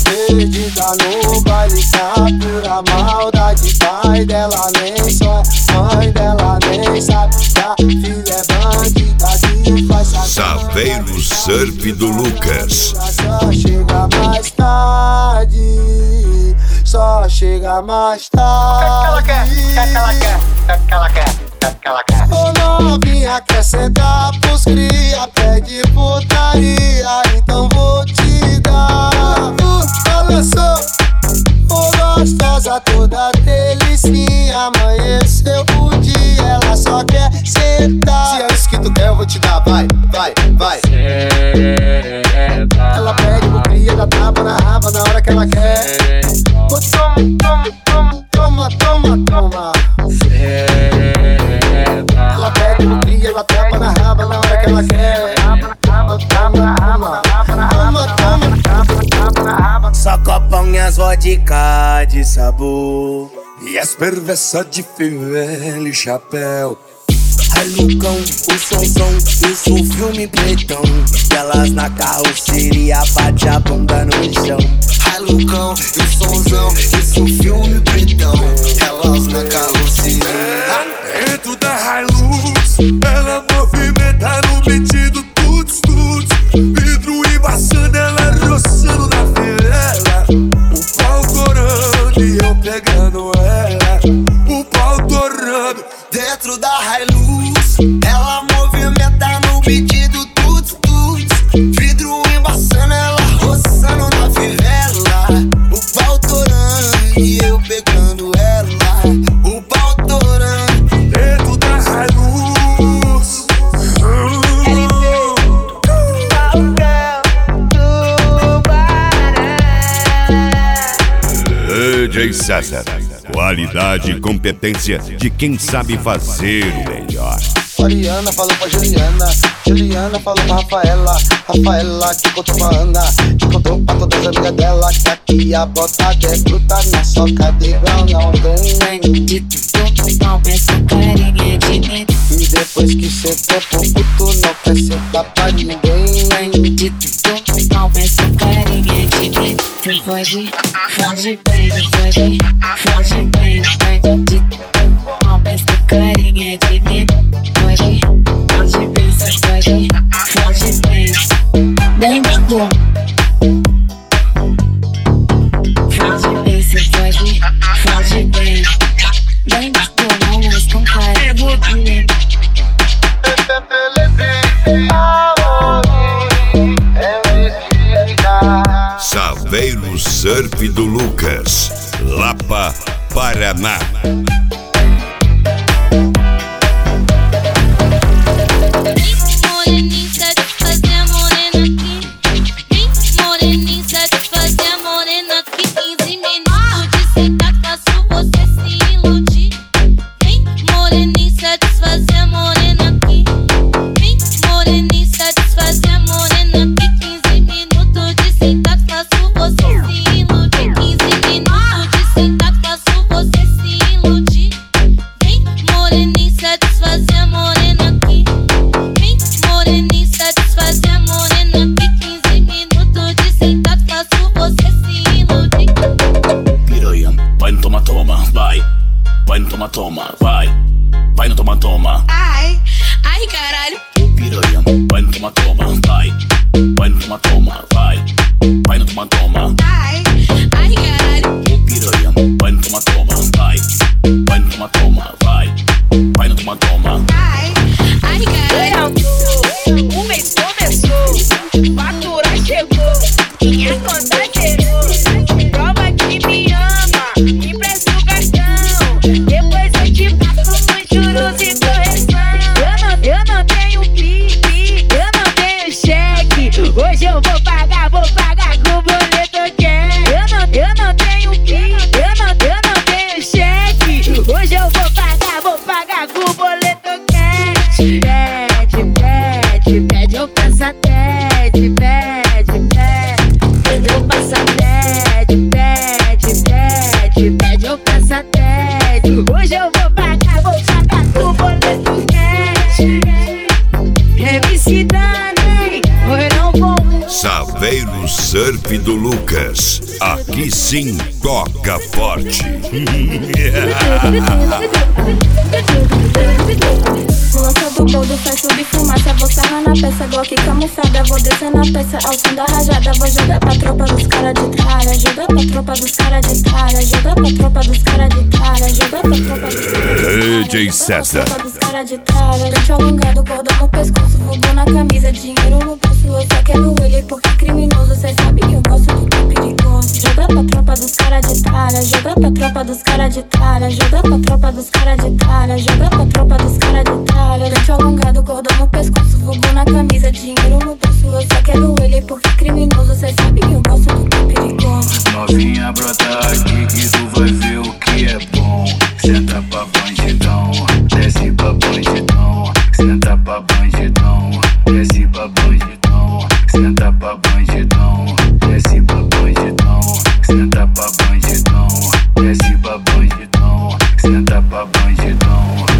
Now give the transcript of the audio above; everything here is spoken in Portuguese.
perdida no baile, tá pura maldade. Pai dela nem só, mãe dela nem sabe que a filha é bandida que faz Saveiro Surf do Lucas. Só chega mais tarde, só chega mais tarde. Quer que ela quer. Ô novinha, quer sentar pros cria, pede putaria, então vou te dar. Balançou, ô gostosa, toda delicinha. Amanheceu o dia, ela só quer sentar. Se é isso que tu quer, eu vou te dar, vai. Ela pede pro cria, dá tapa na raba na hora que ela quer. Ô, toma. Ela pede pro cria, ela tapa na raba na hora que ela quer. Toma. Só copão e as vodka de sabor e as perversas de fivela e chapéu. Ai Lucão, o sonzão, isso o filme pretão. Elas na carroceria, bate a bunda no chão. Ai Lucão, o sonzão, isso o filme pretão. Elas na carroceria. Dentro da Hilux, ela movimenta no beat do tuts. Vidro embaçando, ela roçando na viela. O pau torando e eu pegando ela. O pau torando dentro da Hilux, ela movimenta no beat do tuts. Vidro embaçando, ela roçando na viela. O pau torando e eu pegando ela. O pau torando dentro da Hilux. DJ César, qualidade e competência de quem sabe fazer o melhor. Mariana falou pra Juliana, Juliana falou pra Rafaela, Rafaela que contou pra Ana, que contou pra todas as amigas dela, que aqui a bota é gruda na soca de grão, não tem. Essa carinha de mim. E depois que sentou pro puto, não quer sentar pra ninguém. Essa carinha de mim. Foge bem, essa carinha de mim. Foge bem. Bem bom. Foge bem, foge bem. Bem bom, mas com cara de mim. Saveiro Surf do Lucas, Lapa, Paraná. Vai no toma. Ai, caralho. Piranha, vai no toma, vai no toma, vai no toma. Ai, caralho. Piranha, vai no toma, vai no toma, vai no toma. Ai, caralho. O mês começou, faturar chegou, minha conta zerou. Prova que me ama, me presta o cartão. Depois eu te passo os juros e correção. Eu não tenho pique, eu não tenho cheque. Hoje eu vou pagar com o boleto cash. Eu não tenho pique, eu não tenho cheque. Hoje eu vou pagar com o boleto cash. Pede, eu pensa, pede, eu passa, pede, eu pensa, pede. Hoje eu vou pagar com o boleto cash. MC Dani, hoje não vou. Saveiro Bairro Surf do Lucas. Aqui sim toca forte. Lança do boldo, faz subir fumaça. Vou sarrar na peça, Glock camuflada. Vou descer na peça, ao som da rajada. Vou jogar pra tropa dos cara de tralha. Jogar pra tropa dos cara de tralha. Jogar pra tropa dos cara de tralha. Jogar pra tropa dos cara de tralha. DJ César. Cara de tralha, dente alongado, cordão no pescoço, fogo na camisa, dinheiro no bolso. Eu só quero ele porque é criminoso. Cê sabe que eu gosto do que é perigoso. Joga pra tropa dos cara de tralha. Joga pra tropa dos cara de tralha. Joga pra tropa dos cara de tralha. Joga pra tropa dos cara de tralha. Dente alongado, cordão no pescoço, fogo na camisa, dinheiro no bolso. Eu só quero ele porque é criminoso. Cê sabe que eu gosto do que é perigoso. Novinha, brota aqui que tu vai ver o que é bom. Senta pra bandidão, desce pra bandidão. Senta pra bandidão, desce pra bandidão. Senta pra bandidão, desce pra bandidão. Senta pra bandidão, desce pra bandidão. Senta pra bandidão.